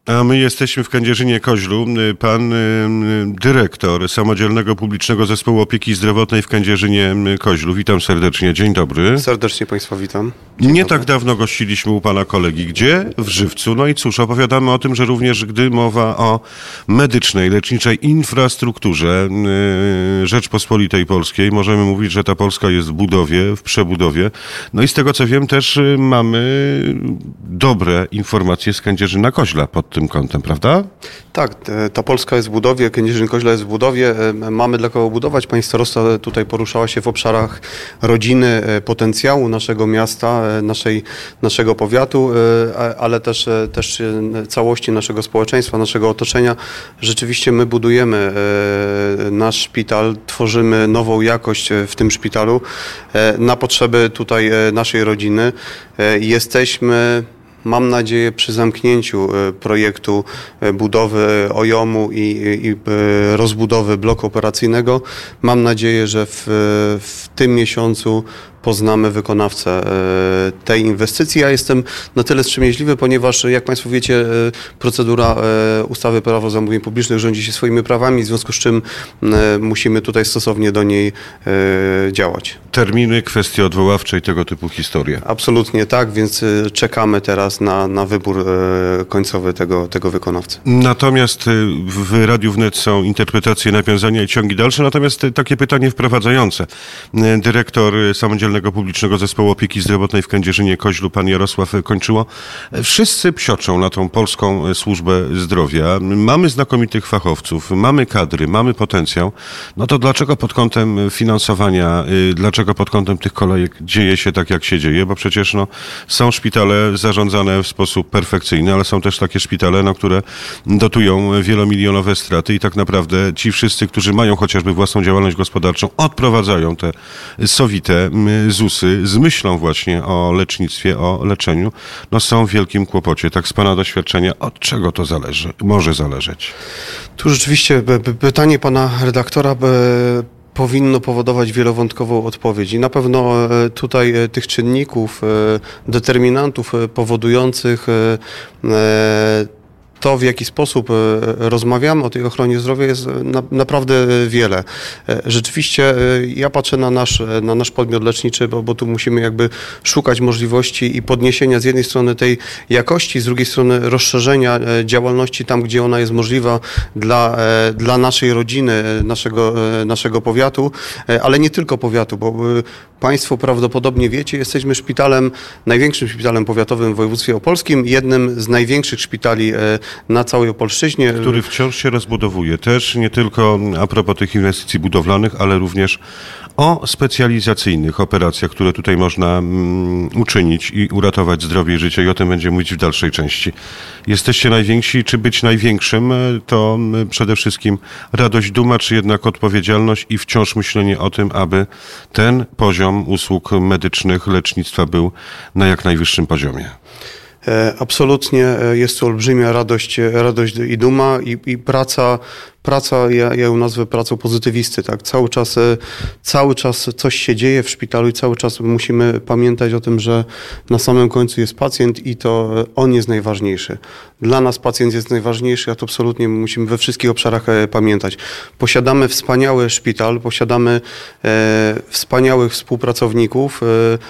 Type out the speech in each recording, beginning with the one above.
A my jesteśmy w Kędzierzynie-Koźlu. Pan dyrektor Samodzielnego Publicznego Zespołu Opieki Zdrowotnej w Kędzierzynie-Koźlu. Witam serdecznie. Dzień dobry. Serdecznie Państwa witam. Nie tak dawno gościliśmy u pana kolegi. Gdzie? W Żywcu. No i cóż, opowiadamy o tym, że również gdy mowa o medycznej, leczniczej infrastrukturze Rzeczpospolitej Polskiej, możemy mówić, że ta Polska jest w budowie, w przebudowie. No i z tego co wiem też mamy dobre informacje z Kędzierzyna-Koźla pod tym kątem, prawda? Tak, ta Polska jest w budowie, Kędzierzyn-Koźla jest w budowie. Mamy dla kogo budować. Pani starosta tutaj poruszała się w obszarach rodziny, potencjału naszego miasta, naszego powiatu, ale też całości naszego społeczeństwa, naszego otoczenia. Rzeczywiście my budujemy nasz szpital, tworzymy nową jakość w tym szpitalu na potrzeby tutaj naszej rodziny. Jesteśmy, mam nadzieję, przy zamknięciu projektu budowy OJOM-u i rozbudowy bloku operacyjnego. Mam nadzieję, że w tym miesiącu poznamy wykonawcę tej inwestycji. Ja jestem na tyle wstrzemięźliwy, ponieważ, jak Państwo wiecie, procedura ustawy Prawo zamówień publicznych rządzi się swoimi prawami, w związku z czym musimy tutaj stosownie do niej działać. Terminy, kwestie odwoławcze i tego typu historie. Absolutnie tak, więc czekamy teraz na wybór końcowy tego wykonawcy. Natomiast w Radiu Wnet są interpretacje, nawiązania i ciągi dalsze. Natomiast takie pytanie wprowadzające. Dyrektor Samodzielnego Publicznego Zespołu Opieki Zdrowotnej w Kędzierzynie-Koźlu, pan Jarosław Kończyło. Wszyscy psioczą na tą polską służbę zdrowia. Mamy znakomitych fachowców, mamy kadry, mamy potencjał. No to dlaczego pod kątem finansowania, dlaczego pod kątem tych kolejek dzieje się tak, jak się dzieje? Bo przecież są szpitale zarządzane w sposób perfekcyjny, ale są też takie szpitale, które dotują wielomilionowe straty i tak naprawdę ci wszyscy, którzy mają chociażby własną działalność gospodarczą, odprowadzają te sowite ZUS-y z myślą właśnie o lecznictwie, o leczeniu, są w wielkim kłopocie. Tak z pana doświadczenia, od czego to zależy, może zależeć? Tu rzeczywiście pytanie pana redaktora powinno powodować wielowątkową odpowiedź. I na pewno tutaj tych czynników, determinantów powodujących to, w jaki sposób rozmawiamy o tej ochronie zdrowia, jest naprawdę wiele. Rzeczywiście ja patrzę na nasz podmiot leczniczy, bo tu musimy jakby szukać możliwości i podniesienia z jednej strony tej jakości, z drugiej strony rozszerzenia działalności tam, gdzie ona jest możliwa dla naszej rodziny, naszego powiatu, ale nie tylko powiatu, bo Państwo prawdopodobnie wiecie, jesteśmy największym szpitalem powiatowym w województwie opolskim, jednym z największych szpitali na całej Opolszczyźnie. Który wciąż się rozbudowuje. Też nie tylko a propos tych inwestycji budowlanych, ale również o specjalizacyjnych operacjach, które tutaj można uczynić i uratować zdrowie i życie, i o tym będziemy mówić w dalszej części. Jesteście najwięksi, czy być największym to przede wszystkim radość, duma, czy jednak odpowiedzialność i wciąż myślenie o tym, aby ten poziom usług medycznych, lecznictwa był na jak najwyższym poziomie? Absolutnie jest to olbrzymia radość i duma i praca, ja ją nazwę pracą pozytywisty, tak? Cały czas coś się dzieje w szpitalu i cały czas musimy pamiętać o tym, że na samym końcu jest pacjent i to on jest najważniejszy. Dla nas pacjent jest najważniejszy, a to absolutnie musimy we wszystkich obszarach pamiętać. Posiadamy wspaniały szpital, posiadamy wspaniałych współpracowników.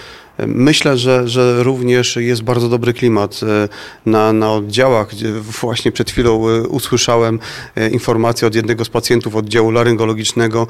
Myślę, że również jest bardzo dobry klimat na oddziałach. Właśnie przed chwilą usłyszałem informację od jednego z pacjentów oddziału laryngologicznego,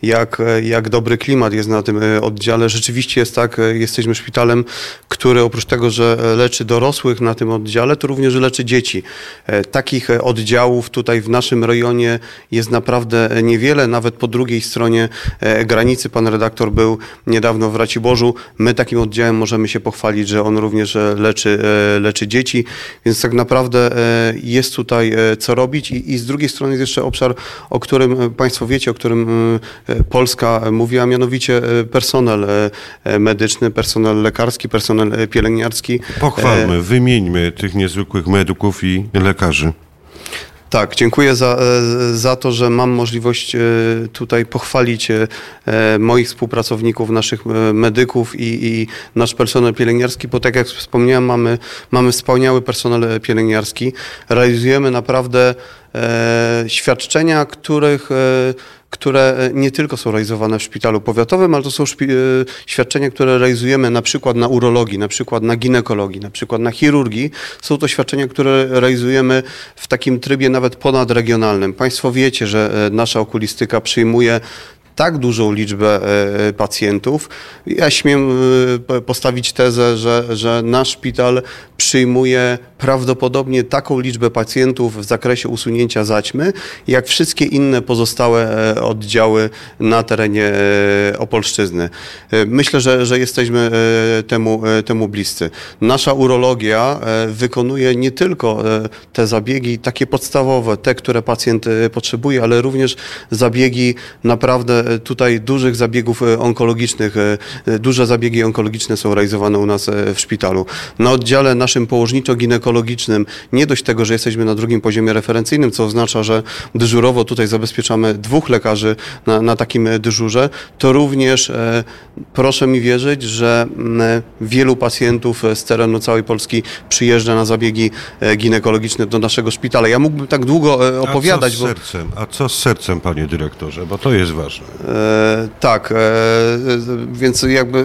jak dobry klimat jest na tym oddziale. Rzeczywiście jest tak, jesteśmy szpitalem, który oprócz tego, że leczy dorosłych na tym oddziale, to również leczy dzieci. Takich oddziałów tutaj w naszym rejonie jest naprawdę niewiele, nawet po drugiej stronie granicy. Pan redaktor był niedawno w Raciborzu. My takim oddziałem możemy się pochwalić, że on również leczy dzieci, więc tak naprawdę jest tutaj co robić i z drugiej strony jest jeszcze obszar, o którym Państwo wiecie, o którym Polska mówiła, mianowicie personel medyczny, personel lekarski, personel pielęgniarski. Pochwalmy, wymieńmy tych niezwykłych medyków i lekarzy. Tak, dziękuję za to, że mam możliwość tutaj pochwalić moich współpracowników, naszych medyków i nasz personel pielęgniarski, bo tak jak wspomniałem, mamy wspaniały personel pielęgniarski. Realizujemy naprawdę świadczenia, które nie tylko są realizowane w szpitalu powiatowym, ale to są świadczenia, które realizujemy na przykład na urologii, na przykład na ginekologii, na przykład na chirurgii. Są to świadczenia, które realizujemy w takim trybie nawet ponadregionalnym. Państwo wiecie, że nasza okulistyka przyjmuje tak dużą liczbę pacjentów. Ja śmiem postawić tezę, że nasz szpital przyjmuje prawdopodobnie taką liczbę pacjentów w zakresie usunięcia zaćmy, jak wszystkie inne pozostałe oddziały na terenie Opolszczyzny. Myślę, że jesteśmy temu bliscy. Nasza urologia wykonuje nie tylko te zabiegi takie podstawowe, te, które pacjent potrzebuje, ale również zabiegi naprawdę tutaj dużych zabiegów onkologicznych. Duże zabiegi onkologiczne są realizowane u nas w szpitalu. Na oddziale naszym położniczo-ginekologicznym nie dość tego, że jesteśmy na drugim poziomie referencyjnym, co oznacza, że dyżurowo tutaj zabezpieczamy 2 lekarzy na takim dyżurze, to również proszę mi wierzyć, że wielu pacjentów z terenu całej Polski przyjeżdża na zabiegi ginekologiczne do naszego szpitala. Ja mógłbym tak długo opowiadać. A co z sercem, panie dyrektorze, bo to jest ważne. Tak, więc jakby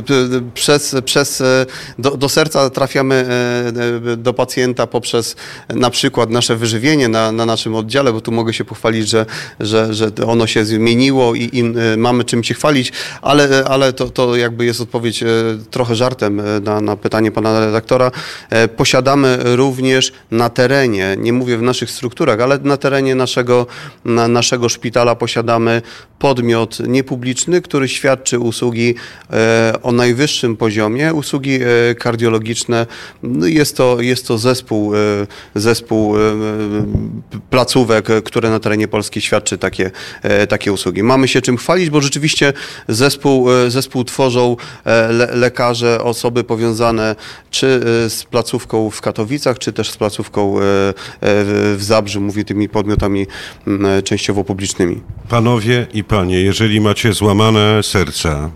do serca trafiamy do pacjenta poprzez na przykład nasze wyżywienie na naszym oddziale, bo tu mogę się pochwalić, że ono się zmieniło i mamy czym się chwalić, ale to jakby jest odpowiedź trochę żartem na pytanie pana redaktora. Posiadamy również na terenie, nie mówię w naszych strukturach, ale na terenie naszego szpitala posiadamy podmiot niepubliczny, który świadczy usługi o najwyższym poziomie, usługi kardiologiczne. Jest to zespół placówek, które na terenie Polski świadczy takie usługi. Mamy się czym chwalić, bo rzeczywiście zespół tworzą lekarze, osoby powiązane czy z placówką w Katowicach, czy też z placówką w Zabrzu, mówię tymi podmiotami częściowo publicznymi. Panowie i panie, jeżeli macie złamane serca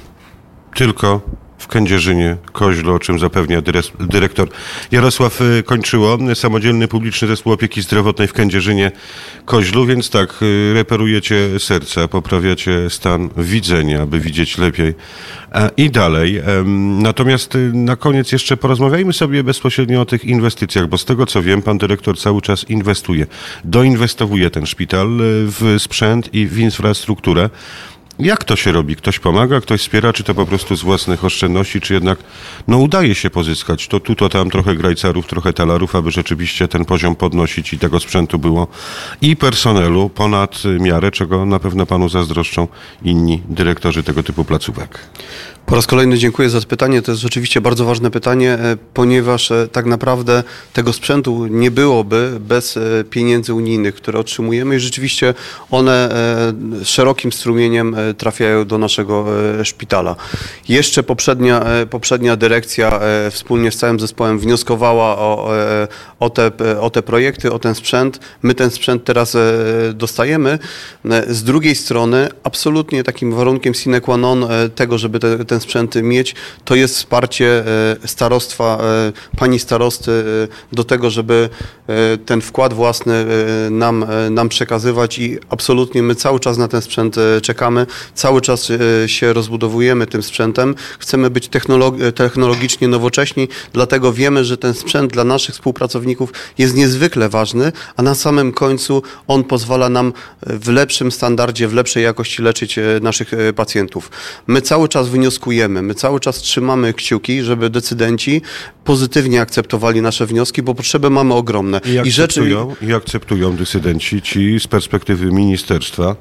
tylko w Kędzierzynie, Koźlu, o czym zapewnia dyrektor Jarosław Kończyło, Samodzielny Publiczny Zespół Opieki Zdrowotnej w Kędzierzynie, Koźlu, więc tak, reperujecie serca, poprawiacie stan widzenia, aby widzieć lepiej i dalej. Natomiast na koniec jeszcze porozmawiajmy sobie bezpośrednio o tych inwestycjach, bo z tego co wiem, pan dyrektor cały czas inwestuje, doinwestowuje ten szpital w sprzęt i w infrastrukturę. Jak to się robi? Ktoś pomaga, ktoś wspiera, czy to po prostu z własnych oszczędności, czy jednak udaje się pozyskać to tu, to tam, trochę grajcarów, trochę talarów, aby rzeczywiście ten poziom podnosić i tego sprzętu było i personelu ponad miarę, czego na pewno panu zazdroszczą inni dyrektorzy tego typu placówek. Po raz kolejny dziękuję za to pytanie. To jest rzeczywiście bardzo ważne pytanie, ponieważ tak naprawdę tego sprzętu nie byłoby bez pieniędzy unijnych, które otrzymujemy i rzeczywiście one szerokim strumieniem trafiają do naszego szpitala. Jeszcze poprzednia dyrekcja wspólnie z całym zespołem wnioskowała o te projekty, o ten sprzęt. My ten sprzęt teraz dostajemy. Z drugiej strony absolutnie takim warunkiem sine qua non tego, żeby ten sprzęt mieć, to jest wsparcie starostwa, pani starosty do tego, żeby ten wkład własny nam przekazywać i absolutnie my cały czas na ten sprzęt czekamy, cały czas się rozbudowujemy tym sprzętem, chcemy być technologicznie nowocześni, dlatego wiemy, że ten sprzęt dla naszych współpracowników jest niezwykle ważny, a na samym końcu on pozwala nam w lepszym standardzie, w lepszej jakości leczyć naszych pacjentów. My cały czas wnioskujemy, my cały czas trzymamy kciuki, żeby decydenci pozytywnie akceptowali nasze wnioski, bo potrzeby mamy ogromne. I akceptują decydenci ci z perspektywy ministerstwa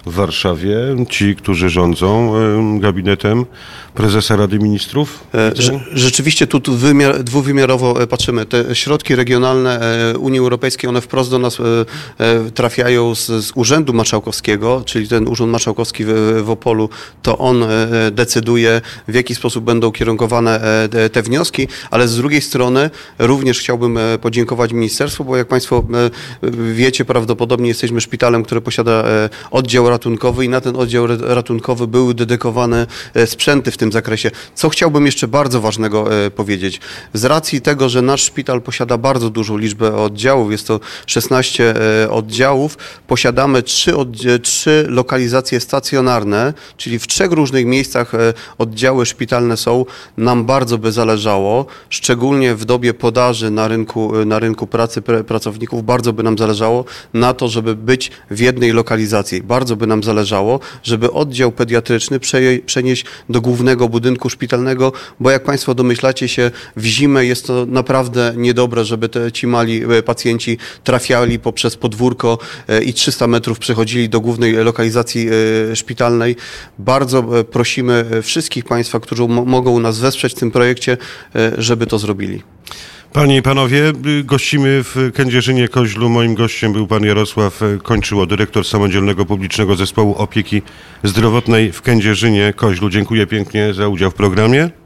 w Warszawie, ci, którzy rządzą gabinetem prezesa Rady Ministrów? Rzeczywiście tu dwuwymiarowo patrzymy. Te środki regionalne Unii Europejskiej, one wprost do nas trafiają z Urzędu Marszałkowskiego, czyli ten Urząd Marszałkowski w Opolu, to on decyduje, w jaki sposób będą kierunkowane te wnioski, ale z drugiej strony również chciałbym podziękować ministerstwu, bo jak Państwo wiecie, prawdopodobnie jesteśmy szpitalem, który posiada oddział ratunkowy i na ten oddział ratunkowy były dedykowane sprzęty w tym zakresie. Co chciałbym jeszcze bardzo ważnego powiedzieć. Z racji tego, że nasz szpital posiada bardzo dużą liczbę oddziałów, jest to 16 oddziałów, posiadamy 3 lokalizacje stacjonarne, czyli w 3 różnych miejscach oddziały szpitalne są. Nam bardzo by zależało, szczególnie w dobie podaży na rynku pracy pracowników, bardzo by nam zależało na to, żeby być w jednej lokalizacji. Bardzo by nam zależało, żeby oddział pediatryczny przenieść do głównego budynku szpitalnego, bo jak Państwo domyślacie się, w zimę jest to naprawdę niedobre, żeby ci mali pacjenci trafiali poprzez podwórko i 300 metrów przechodzili do głównej lokalizacji szpitalnej. Bardzo prosimy wszystkich Państwa, którzy mogą nas wesprzeć w tym projekcie, żeby to zrobili. Panie i panowie, gościmy w Kędzierzynie-Koźlu. Moim gościem był pan Jarosław Kończyło, dyrektor Samodzielnego Publicznego Zespołu Opieki Zdrowotnej w Kędzierzynie-Koźlu. Dziękuję pięknie za udział w programie.